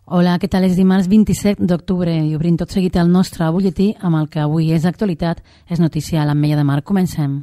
Hola, què tal? És dimarts 27 d'octubre i obrim tot seguit el nostre butlletí amb el que avui és actualitat, és notícia a l'Ametlla de Mar. Comencem.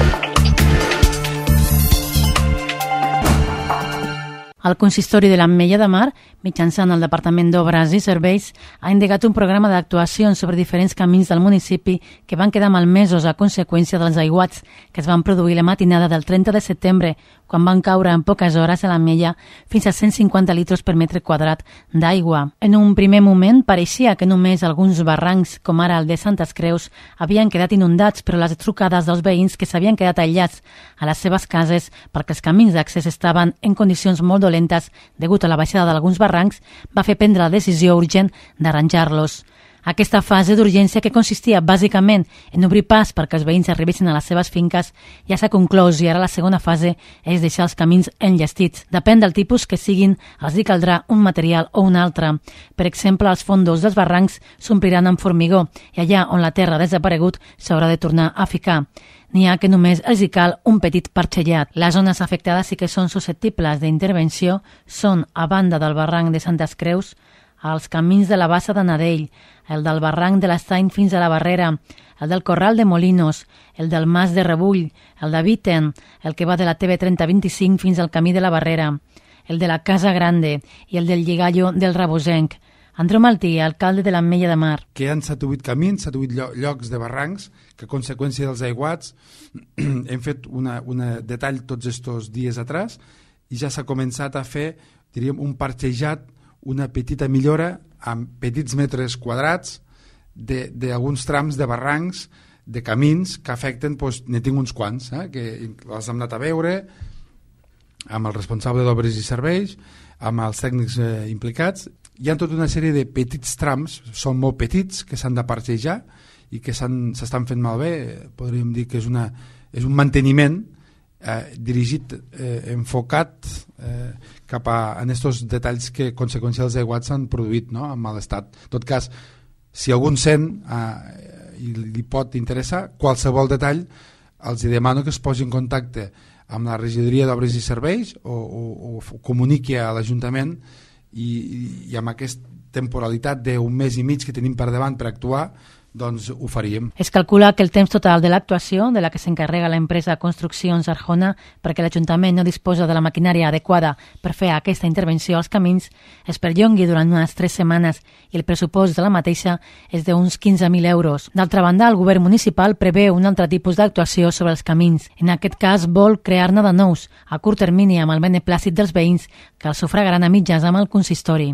El consistori de l'Ametlla de Mar, mitjançant el Departament d'Obres i Serveis, ha endegat un programa d'actuacions sobre diferents camins del municipi que van quedar malmesos a conseqüència dels aiguats que es van produir la matinada del 30 de setembre, quan van caure en poques hores a l'Ametlla fins a 150 litres per metre quadrat d'aigua. En un primer moment pareixia que només alguns barrancs, com ara el de Santes Creus, havien quedat inundats, però les trucades dels veïns que s'havien quedat aïllats a les seves cases perquè els camins d'accés estaven en condicions molt dolentes degut a la baixada d'alguns barrancs va fer prendre la decisió urgent d'arranjar-los. Aquesta fase d'urgència, que consistia bàsicament en obrir pas perquè els veïns arribessin a les seves finques, ja s'ha conclòs i ara la segona fase és deixar els camins enllestits. Depèn del tipus que siguin, els hi caldrà un material o un altre. Per exemple, els fondos dels barrancs s'ompliran amb formigó i allà on la terra ha desaparegut s'haurà de tornar a ficar. N'hi ha que només els hi cal un petit parxellat. Les zones afectades i que són susceptibles d'intervenció són, a banda del barranc de Santes Creus, els camins de la Bassa de Nadell, el del barranc de l'Estany fins a la Barrera, el del Corral de Molinos, el del Mas de Rebull, el de Viten, el que va de la TV3025 fins al camí de la Barrera, el de la Casa Grande i el del Lligallo del Rabosenc. Andreu Maltí, alcalde de l'Ametlla de Mar. Que hi ha 108 camins, 108 llocs de barrancs, que a conseqüència dels aiguats hem fet un detall tots estos dies atrás i ja s'ha començat a fer, diríem, un parxejat, una petita millora amb petits metres quadrats d'alguns trams de barrancs, de camins que afecten, ne tinc uns quants, que els hem anat a veure amb el responsable d'Obres i Serveis, amb els tècnics implicats. Hi ha tota una sèrie de petits trams, són molt petits, que s'han de parxejar i que s'estan fent malbé. Podríem dir que és un manteniment dirigit, enfocat cap a aquests detalls que a conseqüència dels aiguats s'han produït, no?, en mal estat. En tot cas, si algú sent i li pot interessar qualsevol detall, els demano que es posi en contacte amb la regidoria d'Obres i Serveis o comuniqui a l'Ajuntament i amb aquesta temporalitat d'un mes i mig que tenim per davant per actuar, doncs ho faríem. Es calcula que el temps total de l'actuació, de la que s'encarrega l'empresa Construccions Arjona, perquè l'Ajuntament no disposa de la maquinària adequada per fer aquesta intervenció als camins, es perllongui durant unes 3 setmanes i el pressupost de la mateixa és d'uns 15.000 euros. D'altra banda, el govern municipal preveu un altre tipus d'actuació sobre els camins. En aquest cas, vol crear-ne de nous, a curt termini amb el beneplàcit dels veïns, que els sufragaran a mitges amb el consistori.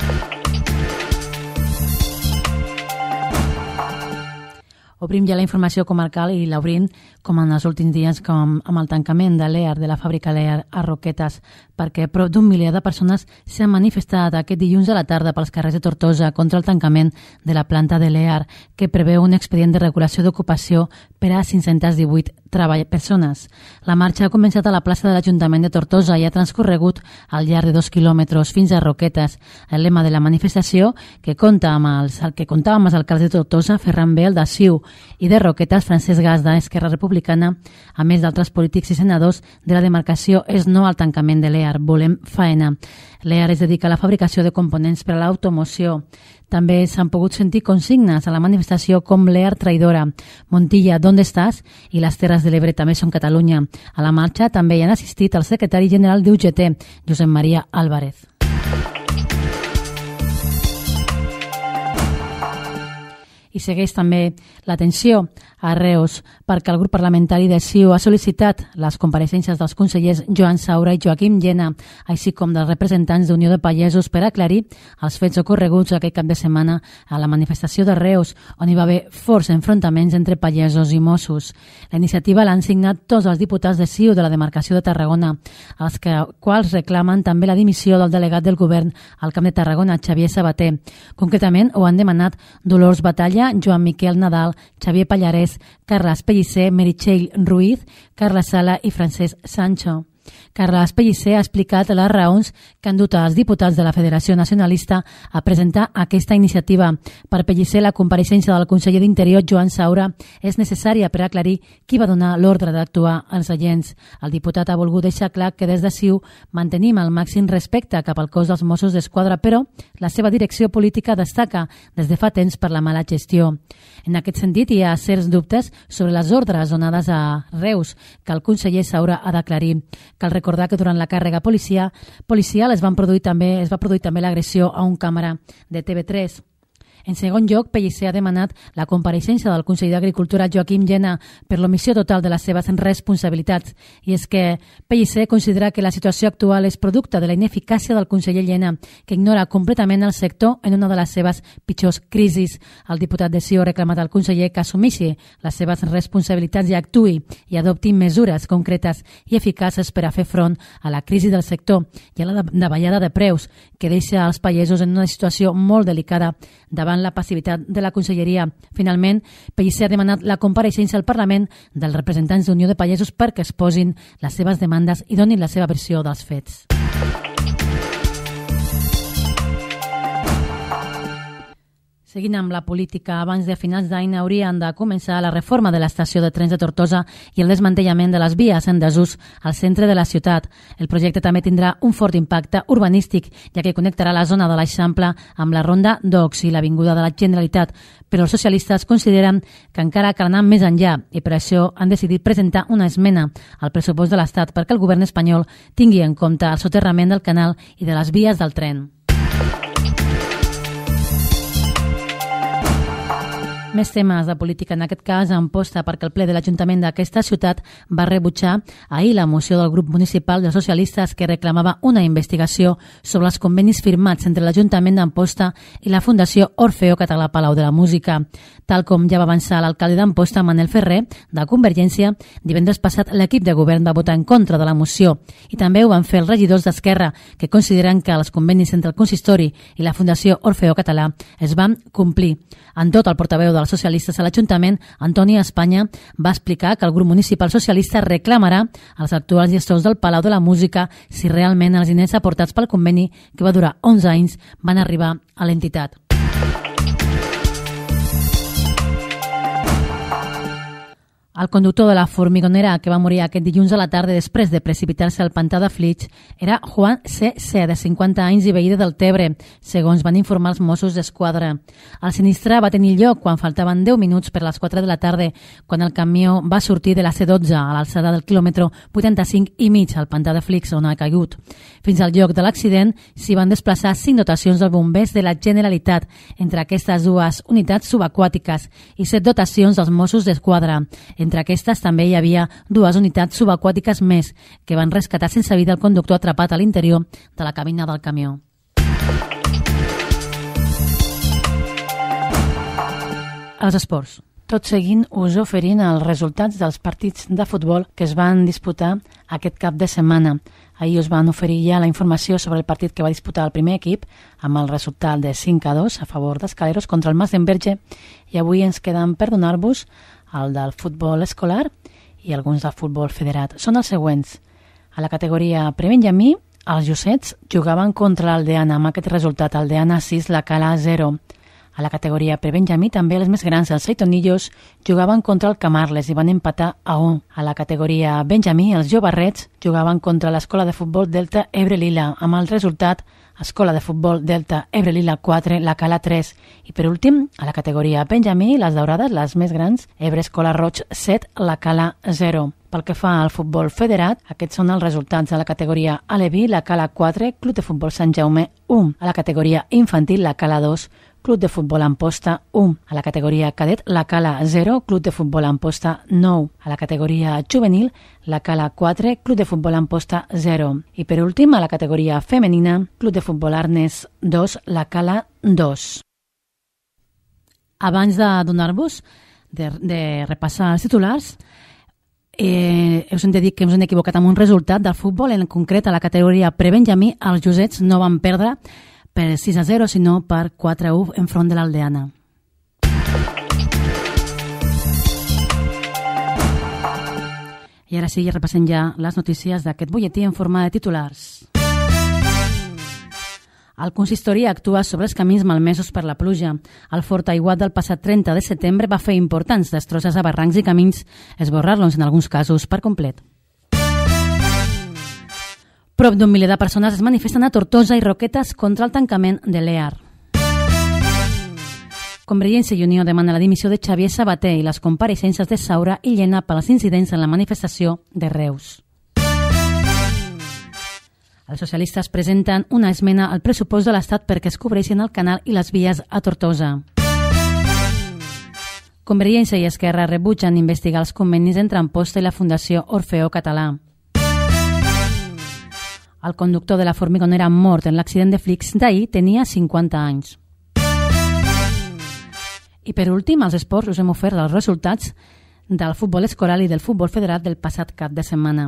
Obrim ja la informació comarcal i l'obrim, com en els últims dies, com amb el tancament de l'EAR, de la fàbrica l'EAR a Roquetes, perquè prop d'un miler de persones s'han manifestat aquest dilluns a la tarda pels carrers de Tortosa contra el tancament de la planta de l'EAR, que preveu un expedient de regulació d'ocupació per a 518 persones. La marxa ha començat a la plaça de l'Ajuntament de Tortosa i ha transcorregut al llarg de 2 quilòmetres fins a Roquetes. El lema de la manifestació, que comptava amb els alcaldes de Tortosa, Ferran Bel, de CiU, i de Roquetes, Francesc Gasda, Esquerra Republicana, a més d'altres polítics i senadors de la demarcació, és no al tancament de l'EAR. Volem faena. L'EAR es dedica a la fabricació de components per a l'automoció. També s'han pogut sentir consignes a la manifestació com l'EAR traïdora, Montilla, ¿dónde estàs? I les Terres de l'Ebre també són Catalunya. A la marxa també hi han assistit el secretari general d'UGT, Josep Maria Álvarez. I segueix també l'atenció a Reus, perquè el grup parlamentari de CiU ha sol·licitat les compareixences dels consellers Joan Saura i Joaquim Llena, així com dels representants d'Unió de Pagesos per aclarir els fets ocorreguts aquest cap de setmana a la manifestació de Reus, on hi va haver forts enfrontaments entre pagesos i Mossos. La iniciativa l'han signat tots els diputats de CiU de la demarcació de Tarragona, els quals reclamen també la dimissió del delegat del govern al Camp de Tarragona, Xavier Sabater. Concretament, ho han demanat Dolors Batalla, Joan Miquel Nadal, Xavier Pallarès, Carles Pellicer, Meritxell Ruiz, Carla Sala i Francesc Sancho. Carles Pellicer ha explicat les raons que han dut als diputats de la Federació Nacionalista a presentar aquesta iniciativa. Per Pellicer, la compareixença del conseller d'Interior, Joan Saura, és necessària per aclarir qui va donar l'ordre d'actuar als agents. El diputat ha volgut deixar clar que des de CiU mantenim el màxim respecte cap al cos dels Mossos d'Esquadra, però la seva direcció política destaca des de fa temps per la mala gestió. En aquest sentit, hi ha certs dubtes sobre les ordres donades a Reus que el conseller Saura ha d'aclarir. Cal recordar que durant la càrrega policial es va produir també l'agressió a un càmera de TV3. En segon lloc, Pellicer ha demanat la compareixença del conseller d'Agricultura, Joaquim Llena, per l'omissió total de les seves responsabilitats. I és que Pellicer considera que la situació actual és producte de la ineficàcia del conseller Llena, que ignora completament el sector en una de les seves pitjors crisis. El diputat de CiU ha reclamat al conseller que assumeixi les seves responsabilitats i actuï i adopti mesures concretes i eficaces per a fer front a la crisi del sector i a la davallada de preus, que deixa els pagesos en una situació molt delicada davant la passivitat de la conselleria. Finalment, Pellicer ha demanat la compareixença al Parlament dels representants d'Unió de Pagesos perquè exposin les seves demandes i donin la seva versió dels fets. Seguint amb la política, abans de finals d'any haurien de començar la reforma de l'estació de trens de Tortosa i el desmantellament de les vies en desús al centre de la ciutat. El projecte també tindrà un fort impacte urbanístic, ja que connectarà la zona de l'Eixample amb la Ronda d'Ox i l'Avinguda de la Generalitat, però els socialistes consideren que encara cal anar més enllà i per això han decidit presentar una esmena al pressupost de l'Estat perquè el govern espanyol tingui en compte el soterrament del canal i de les vies del tren. Més temes de política, en aquest cas en Amposta, perquè el ple de l'Ajuntament d'aquesta ciutat va rebutjar ahir la moció del grup municipal dels socialistes que reclamava una investigació sobre els convenis firmats entre l'Ajuntament d'Amposta i la Fundació Orfeo Català Palau de la Música. Tal com ja va avançar l'alcalde d'Amposta, Manel Ferrer, de Convergència, divendres passat l'equip de govern va votar en contra de la moció i també ho van fer els regidors d'Esquerra, que consideren que els convenis entre el consistori i la Fundació Orfeo Català es van complir. En tot, el portaveu dels socialistes a l'Ajuntament, Antoni Espanya, va explicar que el grup municipal socialista reclamarà als actuals gestors del Palau de la Música si realment els diners aportats pel conveni, que va durar 11 anys, van arribar a l'entitat. El conductor de la Formigonera, que va morir aquest dilluns a la tarda després de precipitar-se al pantà de Flix, era Juan C.C., de 50 anys i veí de Deltebre, segons van informar els Mossos d'Esquadra. El sinistre va tenir lloc quan faltaven 10 minuts per les 4 de la tarda, quan el camió va sortir de la C12 a l'alçada del quilòmetre 85 i mig al pantà de Flix, on ha caigut. Fins al lloc de l'accident s'hi van desplaçar 5 dotacions dels bombers de la Generalitat, entre aquestes dues unitats subaquàtiques, i 7 dotacions dels Mossos d'Esquadra. Entre aquestes també hi havia 2 unitats subaquàtiques més que van rescatar sense vida el conductor atrapat a l'interior de la cabina del camió. Els esports. Tot seguint us oferint els resultats dels partits de futbol que es van disputar aquest cap de setmana. Ahir us van oferir ja la informació sobre el partit que va disputar el primer equip amb el resultat de 5-2 a favor d'Escaleros contra el Masdenverge, i avui ens queden per donar-vos el del futbol escolar i alguns del futbol federat. Són els següents. A la categoria prebenjamí, els Jossets jugaven contra l'Aldeana amb aquest resultat, Aldeana 6, la Cala 0. A la categoria prebenjamí també els més grans, els Seitonillos, jugaven contra el Camarles i van empatar a 1. A la categoria benjamí, els Jovarrets jugaven contra l'Escola de Futbol Delta Ebre Lila amb el resultat Escola de Futbol Delta Ebre Lila 4, la Cala 3. I per últim, a la categoria benjamí, les daurades, les més grans, Ebre Escola Roig 7, la Cala 0. Pel que fa al futbol federat, aquests són els resultats. A la categoria Aleví, la Cala 4, Club de Futbol Sant Jaume 1. A la categoria infantil, la Cala 2, Club de Futbol Amposta 1. A la categoria cadet, la Cala 0, Club de Futbol Amposta 9. A la categoria juvenil, la Cala 4, Club de Futbol Amposta 0. I per últim, a la categoria femenina, Club de Futbol Arnes 2, la Cala 2. Abans de donar-vos, de repassar els titulars, us hem de dir que ens hem equivocat amb un resultat del futbol, en concret a la categoria prebenjamí els Jossets no van perdre per 6-0 sinó per 4-1 enfront de l'Aldeana. I ara sí, repassem ja les notícies d'aquest butlletí en forma de titulars. El consistori actua sobre els camins malmesos per la pluja. El fort aiguat del passat 30 de setembre va fer importants destrosses a barrancs i camins, esborrar-los en alguns casos per complet. Prop d'un miler de persones es manifesten a Tortosa i Roquetes contra el tancament de l'EAR. Convergència i Unió demana la dimissió de Xavier Sabater i les compareixences de Saura i Llena per als incidents en la manifestació de Reus. Els socialistes presenten una esmena al pressupost de l'Estat perquè es cobreixin el canal i les vies a Tortosa. Convergència i Esquerra rebutgen investigar els convenis entre Amposta i la Fundació Orfeó Català. El conductor de la Formigonera mort en l'accident de Flix d'ahir tenia 50 anys. I per últim, als esports us hem ofert els resultats del futbol escolar i del futbol federat del passat cap de setmana.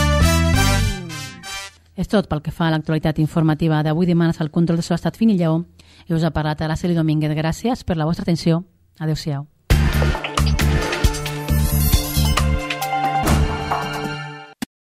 És tot pel que fa a l'actualitat informativa d'avui dimarts al control de so estat Fini Lleó i us ha parlat Araceli Domínguez. Gràcies per la vostra atenció. Adéu-siau.